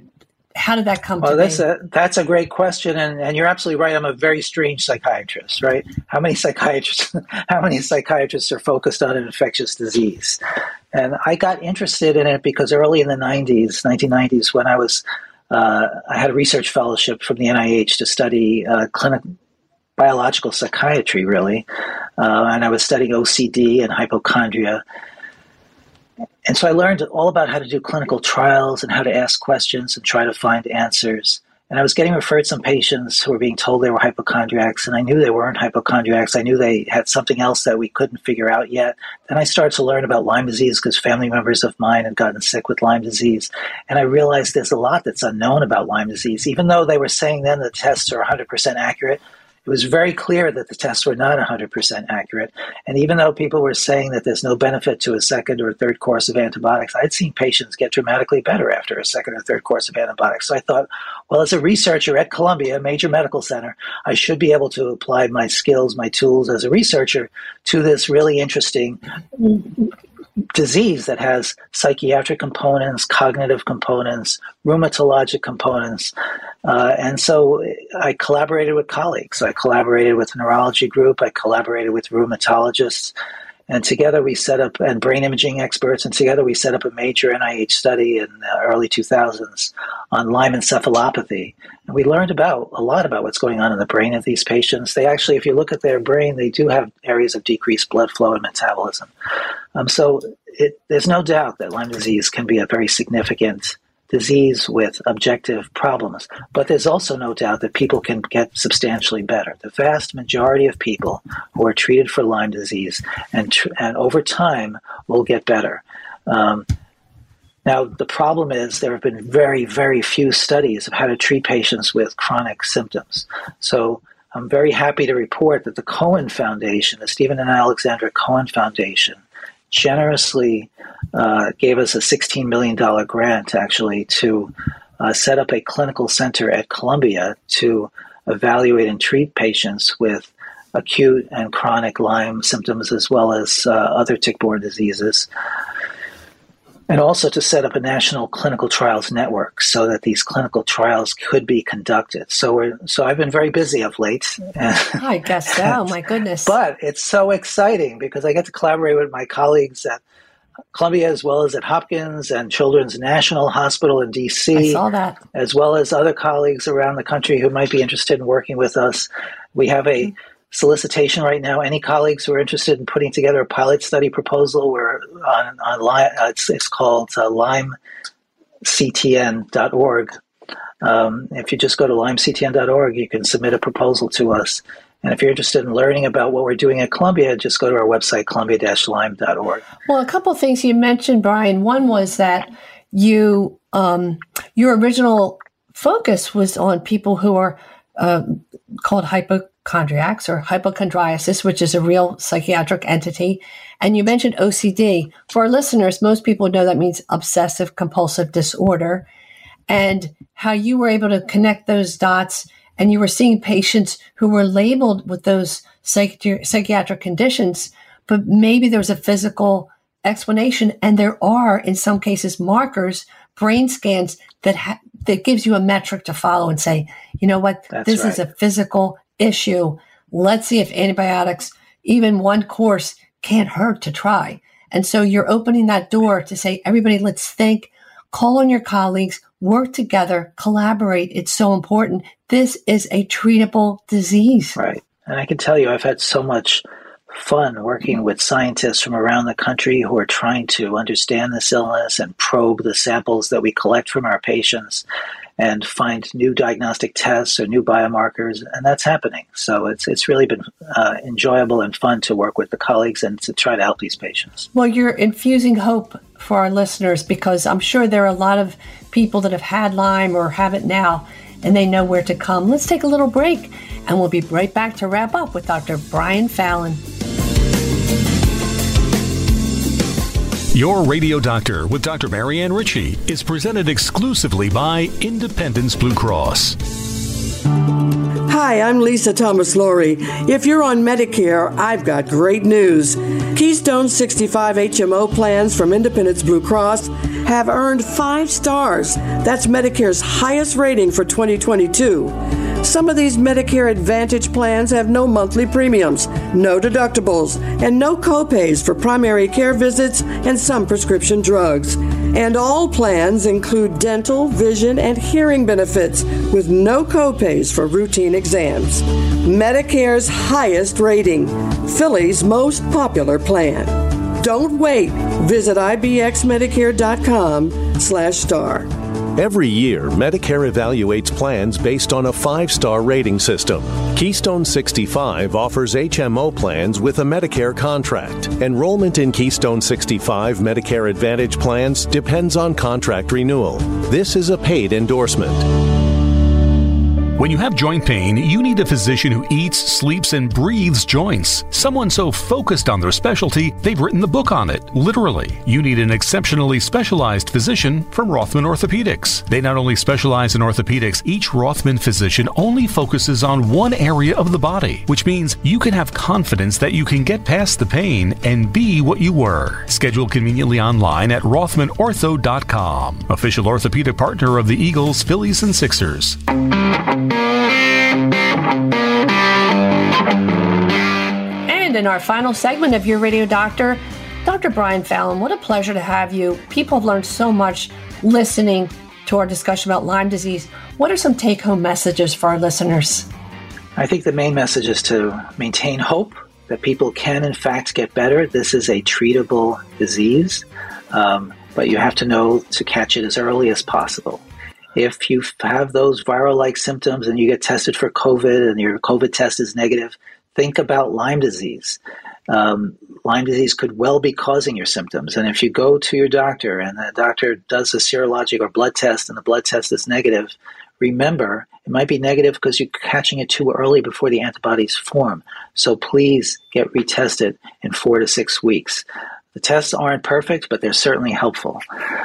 How did that come well, to that's be? a that's a great question, and, and you're absolutely right. I'm a very strange psychiatrist, right? How many psychiatrists how many psychiatrists are focused on an infectious disease? And I got interested in it because early in the nineties, nineteen nineties, when I was uh, I had a research fellowship from the N I H to study uh, clinical biological psychiatry, really, uh, and I was studying O C D and hypochondria. And so I learned all about how to do clinical trials and how to ask questions and try to find answers. And I was getting referred some patients who were being told they were hypochondriacs, and I knew they weren't hypochondriacs. I knew they had something else that we couldn't figure out yet. Then I started to learn about Lyme disease because family members of mine had gotten sick with Lyme disease. And I realized there's a lot that's unknown about Lyme disease. Even though they were saying then the tests are one hundred percent accurate, it was very clear that the tests were not one hundred percent accurate. And even though people were saying that there's no benefit to a second or third course of antibiotics, I'd seen patients get dramatically better after a second or third course of antibiotics. So I thought, well, as a researcher at Columbia, a major medical center, I should be able to apply my skills, my tools as a researcher to this really interesting disease that has psychiatric components, cognitive components, rheumatologic components. Uh, and so I collaborated with colleagues. I collaborated with a neurology group. I collaborated with rheumatologists. And together we set up, and brain imaging experts, and together we set up a major N I H study in the early two thousands on Lyme encephalopathy. And we learned about a lot about what's going on in the brain of these patients. They actually, if you look at their brain, they do have areas of decreased blood flow and metabolism. Um, so it, there's no doubt that Lyme disease can be a very significant disease with objective problems. But there's also no doubt that people can get substantially better. The vast majority of people who are treated for Lyme disease and, tr- and over time will get better. Um, now, the problem is there have been very, very few studies of how to treat patients with chronic symptoms. So I'm very happy to report that the Cohen Foundation, the Stephen and Alexandra Cohen Foundation, generously uh, gave us a sixteen million dollars grant, actually, to uh, set up a clinical center at Columbia to evaluate and treat patients with acute and chronic Lyme symptoms, as well as uh, other tick-borne diseases, and also to set up a national clinical trials network so that these clinical trials could be conducted. So we're, so I've been very busy of late. I guess so, my goodness. But it's so exciting because I get to collaborate with my colleagues at Columbia as well as at Hopkins and Children's National Hospital in D C. I saw that. As well as other colleagues around the country who might be interested in working with us. We have a mm-hmm. solicitation right now. Any colleagues who are interested in putting together a pilot study proposal, we're on, on uh, it's, it's called uh, Lyme C T N dot org. Um, if you just go to Lyme C T N dot org, you can submit a proposal to us. And if you're interested in learning about what we're doing at Columbia, just go to our website, columbia dash lyme dot org. Well, a couple of things you mentioned, Brian. One was that you um, your original focus was on people who are uh, called hypochondriacs or hypochondriasis, which is a real psychiatric entity. And you mentioned O C D. For our listeners, most people know that means obsessive compulsive disorder, and how you were able to connect those dots. And you were seeing patients who were labeled with those psychi- psychiatric conditions, but maybe there was a physical explanation. And there are, in some cases, markers, brain scans that ha- that gives you a metric to follow and say, you know what, That's this right. is a physical issue. Let's see if antibiotics, even one course, can't hurt to try. And so you're opening that door to say, everybody, let's think, call on your colleagues, work together, collaborate. It's so important. This is a treatable disease. Right. And I can tell you, I've had so much fun working with scientists from around the country who are trying to understand this illness and probe the samples that we collect from our patients and find new diagnostic tests or new biomarkers. And that's happening. So it's it's really been uh, enjoyable and fun to work with the colleagues and to try to help these patients. Well, you're infusing hope for our listeners because I'm sure there are a lot of people that have had Lyme or have it now, and they know where to come. Let's take a little break, and we'll be right back to wrap up with Doctor Brian Fallon. Your Radio Doctor with Doctor Marianne Ritchie is presented exclusively by Independence Blue Cross. Hi, I'm Lisa Thomas Laurie. If you're on Medicare, I've got great news. Keystone sixty-five H M O plans from Independence Blue Cross have earned five stars. That's Medicare's highest rating for twenty twenty-two. Some of these Medicare Advantage plans have no monthly premiums, no deductibles, and no copays for primary care visits and some prescription drugs. And all plans include dental, vision, and hearing benefits with no copays for routine exams. Medicare's highest rating, Philly's most popular plan. Don't wait. Visit I B X medicare dot com slash star. Every year, Medicare evaluates plans based on a five-star rating system. Keystone sixty-five offers H M O plans with a Medicare contract. Enrollment in Keystone sixty-five Medicare Advantage plans depends on contract renewal. This is a paid endorsement. When you have joint pain, you need a physician who eats, sleeps, and breathes joints. Someone so focused on their specialty, they've written the book on it. Literally. You need an exceptionally specialized physician from Rothman Orthopedics. They not only specialize in orthopedics, each Rothman physician only focuses on one area of the body, which means you can have confidence that you can get past the pain and be what you were. Schedule conveniently online at rothman ortho dot com. Official orthopedic partner of the Eagles, Phillies, and Sixers. in our final segment of Your Radio Doctor. Doctor Brian Fallon, what a pleasure to have you. People have learned so much listening to our discussion about Lyme disease. What are some take-home messages for our listeners? I think the main message is to maintain hope that people can, in fact, get better. This is a treatable disease, um, but you have to know to catch it as early as possible. If you have those viral-like symptoms and you get tested for COVID and your COVID test is negative, think about Lyme disease. Um, Lyme disease could well be causing your symptoms. And if you go to your doctor and the doctor does a serologic or blood test and the blood test is negative, remember, it might be negative because you're catching it too early before the antibodies form. So please get retested in four to six weeks. The tests aren't perfect, but they're certainly helpful.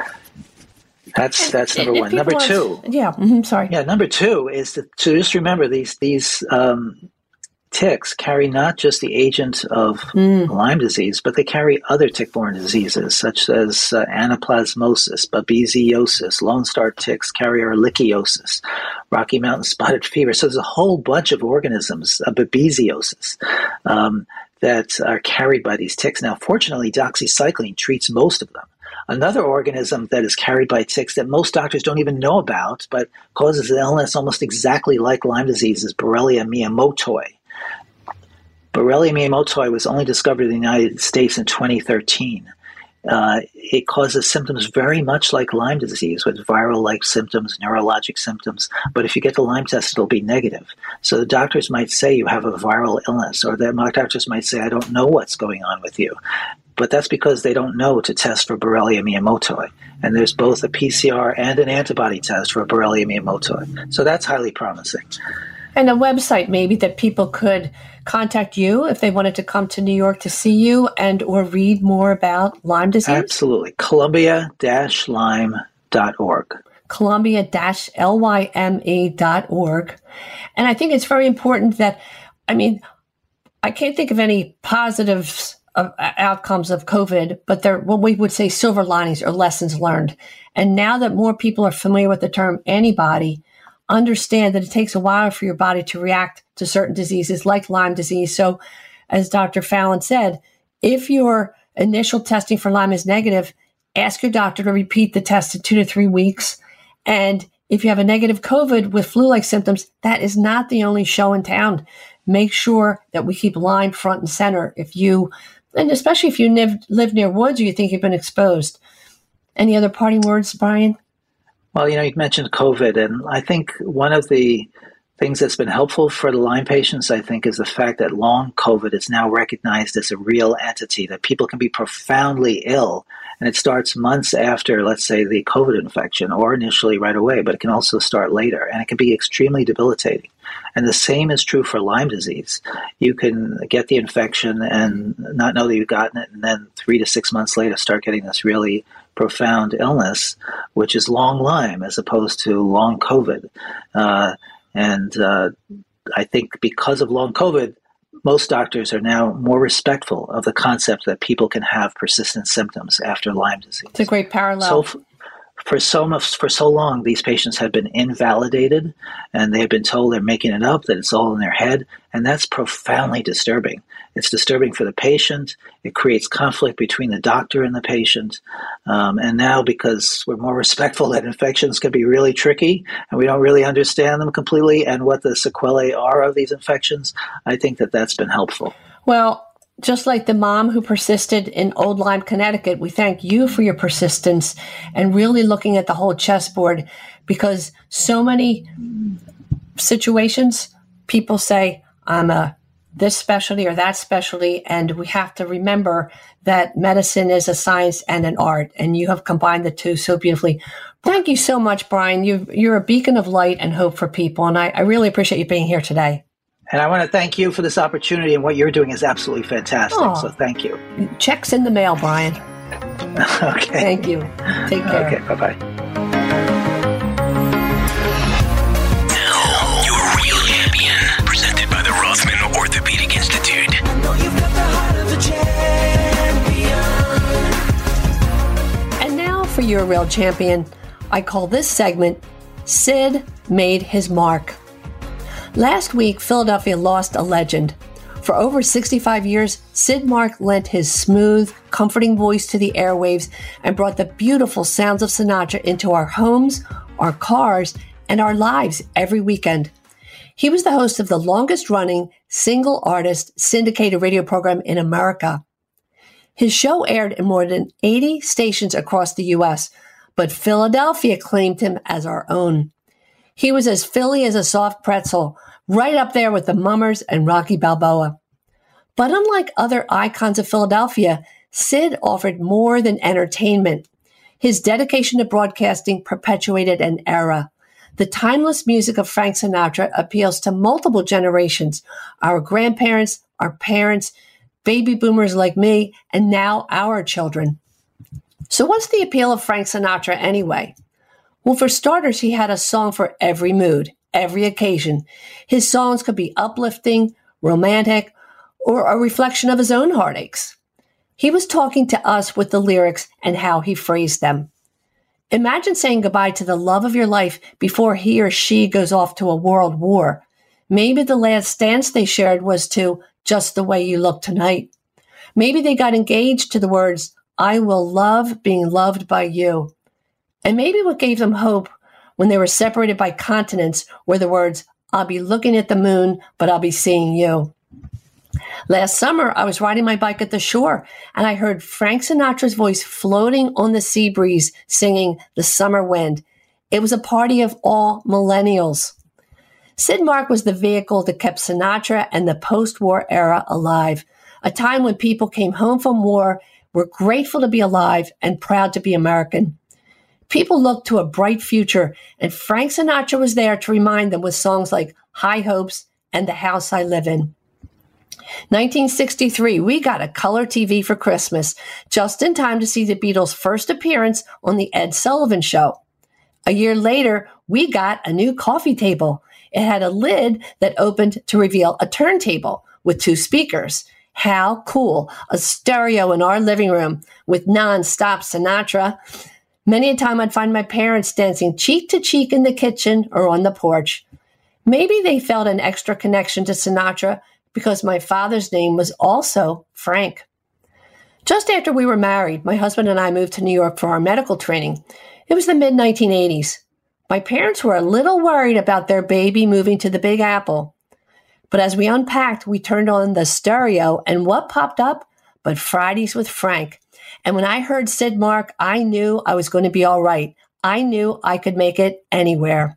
That's that's number one. Number two. Yeah, mm-hmm, sorry. Yeah, number two is to, to just remember these these um, ticks carry not just the agent of mm. Lyme disease, but they carry other tick-borne diseases such as uh, anaplasmosis, babesiosis, Lone Star ticks carry ehrlichiosis, Rocky Mountain spotted fever. So there's a whole bunch of organisms, uh, babesiosis, um, that are carried by these ticks. Now, fortunately, doxycycline treats most of them. Another organism that is carried by ticks that most doctors don't even know about, but causes an illness almost exactly like Lyme disease, is Borrelia miyamotoi. Borrelia miyamotoi was only discovered in the United States in twenty thirteen. Uh, it causes symptoms very much like Lyme disease with viral-like symptoms, neurologic symptoms. But if you get the Lyme test, it'll be negative. So the doctors might say you have a viral illness, or the doctors might say, I don't know what's going on with you. But that's because they don't know to test for Borrelia miyamotoi. And there's both a P C R and an antibody test for Borrelia miyamotoi. So that's highly promising. And a website maybe that people could contact you if they wanted to come to New York to see you and or read more about Lyme disease? Absolutely. Columbia Lyme dot org. Columbia Lyme dot org. And I think it's very important that, I mean, I can't think of any positives of outcomes of COVID, but they're what we would say silver linings or lessons learned. And now that more people are familiar with the term antibody, understand that it takes a while for your body to react to certain diseases like Lyme disease. So as Doctor Fallon said, if your initial testing for Lyme is negative, ask your doctor to repeat the test in two to three weeks. And if you have a negative COVID with flu-like symptoms, that is not the only show in town. Make sure that we keep Lyme front and center if you, and especially if you live, live near woods or you think you've been exposed. Any other parting words, Brian? Well, you know, you mentioned COVID, and I think one of the things that's been helpful for the Lyme patients, I think, is the fact that long COVID is now recognized as a real entity, that people can be profoundly ill, and it starts months after, let's say, the COVID infection, or initially right away, but it can also start later, and it can be extremely debilitating. And the same is true for Lyme disease. You can get the infection and not know that you've gotten it, and then three to six months later start getting this really profound illness, which is long Lyme as opposed to long COVID. Uh, and uh, I think because of long COVID, most doctors are now more respectful of the concept that people can have persistent symptoms after Lyme disease. It's a great parallel. So, For so much, for so long, these patients have been invalidated, and they have been told they're making it up, that it's all in their head, and that's profoundly disturbing. It's disturbing for the patient. It creates conflict between the doctor and the patient. Um, and now, because we're more respectful that infections can be really tricky, and we don't really understand them completely and what the sequelae are of these infections, I think that that's been helpful. Well, just like the mom who persisted in Old Lyme, Connecticut, we thank you for your persistence and really looking at the whole chessboard, because so many situations, people say, I'm a this specialty or that specialty, and we have to remember that medicine is a science and an art, and you have combined the two so beautifully. Thank you so much, Brian. You, you're a beacon of light and hope for people, and I, I really appreciate you being here today. And I want to thank you for this opportunity, and what you're doing is absolutely fantastic. Oh, so thank you. Check's in the mail, Brian. Okay. Thank you. Take care. Okay, bye-bye. Now, your real champion, presented by the Rothman Orthopedic Institute. I know you've got the heart of a champion. And now for your real champion, I call this segment, Sid Made His Mark. Last week, Philadelphia lost a legend. For over sixty-five years, Sid Mark lent his smooth, comforting voice to the airwaves and brought the beautiful sounds of Sinatra into our homes, our cars, and our lives every weekend. He was the host of the longest-running single artist syndicated radio program in America. His show aired in more than eighty stations across the U S, but Philadelphia claimed him as our own. He was as Philly as a soft pretzel, right up there with the Mummers and Rocky Balboa. But unlike other icons of Philadelphia, Sid offered more than entertainment. His dedication to broadcasting perpetuated an era. The timeless music of Frank Sinatra appeals to multiple generations, our grandparents, our parents, baby boomers like me, and now our children. So what's the appeal of Frank Sinatra anyway? Well, for starters, he had a song for every mood, every occasion. His songs could be uplifting, romantic, or a reflection of his own heartaches. He was talking to us with the lyrics and how he phrased them. Imagine saying goodbye to the love of your life before he or she goes off to a world war. Maybe the last dance they shared was to Just the Way You Look Tonight. Maybe they got engaged to the words, I will love being loved by you. And maybe what gave them hope when they were separated by continents were the words, I'll be looking at the moon, but I'll be seeing you. Last summer, I was riding my bike at the shore, and I heard Frank Sinatra's voice floating on the sea breeze, singing The Summer Wind. It was a party of all millennials. Sid Mark was the vehicle that kept Sinatra and the post-war era alive, a time when people came home from war, were grateful to be alive, and proud to be American. People looked to a bright future, and Frank Sinatra was there to remind them with songs like High Hopes and The House I Live In. nineteen sixty-three, we got a color T V for Christmas, just in time to see the Beatles' first appearance on The Ed Sullivan Show. A year later, we got a new coffee table. It had a lid that opened to reveal a turntable with two speakers. How cool. A stereo in our living room with non-stop Sinatra. Many a time I'd find my parents dancing cheek to cheek in the kitchen or on the porch. Maybe they felt an extra connection to Sinatra because my father's name was also Frank. Just after we were married, my husband and I moved to New York for our medical training. It was the mid nineteen eighties. My parents were a little worried about their baby moving to the Big Apple. But as we unpacked, we turned on the stereo, and what popped up? But Fridays with Frank. And when I heard Sid Mark, I knew I was going to be all right. I knew I could make it anywhere.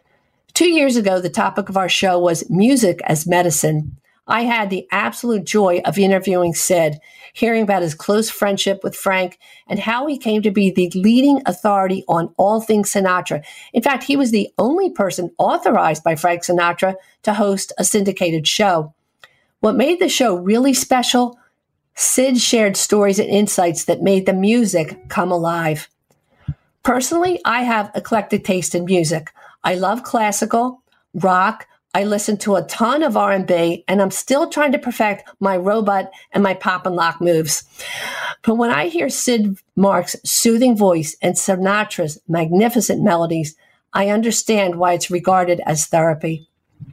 Two years ago, the topic of our show was music as medicine. I had the absolute joy of interviewing Sid, hearing about his close friendship with Frank and how he came to be the leading authority on all things Sinatra. In fact, he was the only person authorized by Frank Sinatra to host a syndicated show. What made the show really special? Sid shared stories and insights that made the music come alive. Personally, I have eclectic taste in music. I love classical, rock. I listen to a ton of R and B, and I'm still trying to perfect my robot and my pop and lock moves. But when I hear Sid Mark's soothing voice and Sinatra's magnificent melodies, I understand why it's regarded as therapy.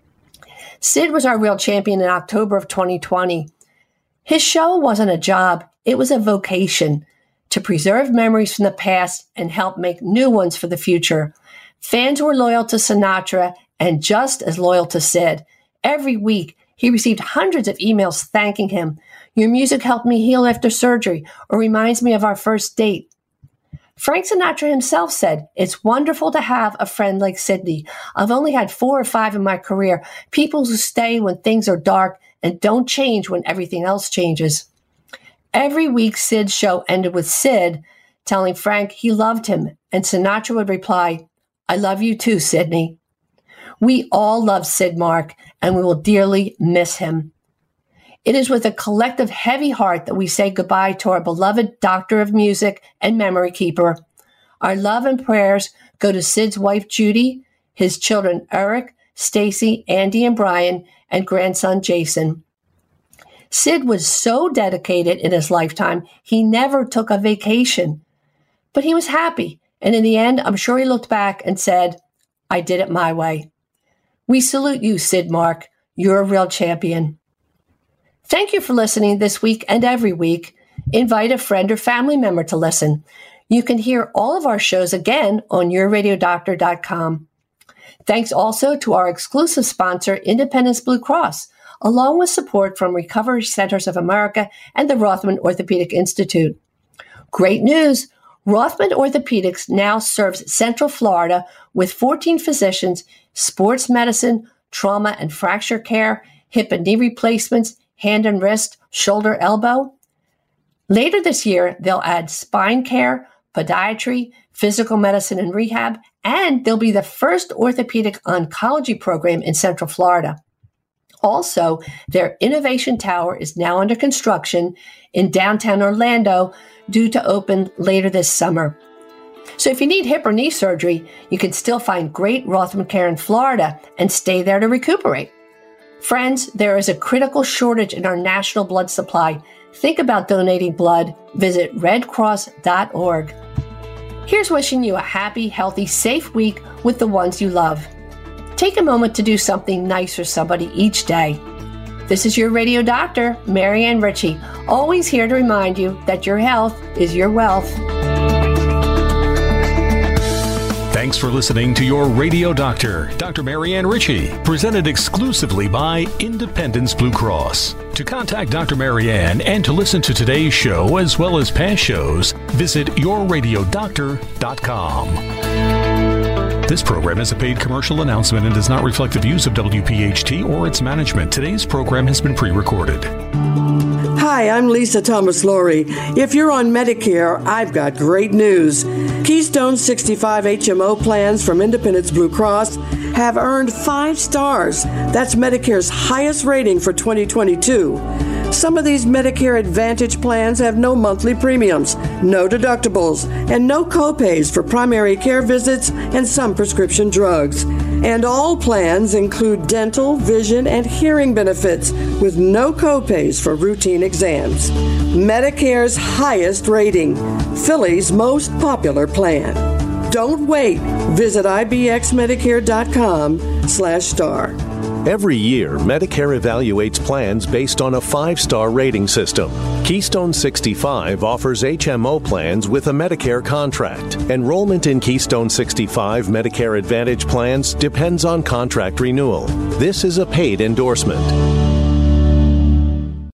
Sid was our real champion in October of twenty twenty. His show wasn't a job, it was a vocation to preserve memories from the past and help make new ones for the future. Fans were loyal to Sinatra and just as loyal to Sid. Every week, he received hundreds of emails thanking him. Your music helped me heal after surgery or reminds me of our first date. Frank Sinatra himself said, it's wonderful to have a friend like Sidney. I've only had four or five in my career, people who stay when things are dark and don't change when everything else changes. Every week, Sid's show ended with Sid telling Frank he loved him, and Sinatra would reply, I love you too, Sidney. We all love Sid Mark, and we will dearly miss him. It is with a collective heavy heart that we say goodbye to our beloved doctor of music and memory keeper. Our love and prayers go to Sid's wife, Judy, his children, Eric, Stacy, Andy, and Brian, and grandson, Jason. Sid was so dedicated in his lifetime, he never took a vacation. But he was happy, and in the end, I'm sure he looked back and said, I did it my way. We salute you, Sid Mark. You're a real champion. Thank you for listening this week and every week. Invite a friend or family member to listen. You can hear all of our shows again on your radio doctor dot com. Thanks also to our exclusive sponsor, Independence Blue Cross, along with support from Recovery Centers of America and the Rothman Orthopedic Institute. Great news! Rothman Orthopedics now serves Central Florida with fourteen physicians, sports medicine, trauma and fracture care, hip and knee replacements, hand and wrist, shoulder, elbow. Later this year, they'll add spine care, podiatry, physical medicine and rehab, and they'll be the first orthopedic oncology program in Central Florida. Also, their Innovation Tower is now under construction in downtown Orlando, due to open later this summer. So if you need hip or knee surgery, you can still find great Rothman care in Florida and stay there to recuperate. Friends, there is a critical shortage in our national blood supply. Think about donating blood. Visit red cross dot org. Here's wishing you a happy, healthy, safe week with the ones you love. Take a moment to do something nice for somebody each day. This is your radio doctor, Marianne Ritchie, always here to remind you that your health is your wealth. Thanks for listening to your radio doctor, Doctor Marianne Ritchie, presented exclusively by Independence Blue Cross. To contact Doctor Marianne and to listen to today's show as well as past shows, visit your radio doctor dot com. This program is a paid commercial announcement and does not reflect the views of W P H T or its management. Today's program has been pre-recorded. Hi, I'm Lisa Thomas Laurie. If you're on Medicare, I've got great news. Keystone sixty-five H M O plans from Independence Blue Cross have earned five stars. That's Medicare's highest rating for twenty twenty-two. Some of these Medicare Advantage plans have no monthly premiums, no deductibles, and no copays for primary care visits and some prescription drugs. And all plans include dental, vision, and hearing benefits with no copays for routine exams. Medicare's highest rating, Philly's most popular plan. Don't wait. Visit I B X medicare dot com slash star. Every year, Medicare evaluates plans based on a five-star rating system. Keystone sixty-five offers H M O plans with a Medicare contract. Enrollment in Keystone sixty-five Medicare Advantage plans depends on contract renewal. This is a paid endorsement.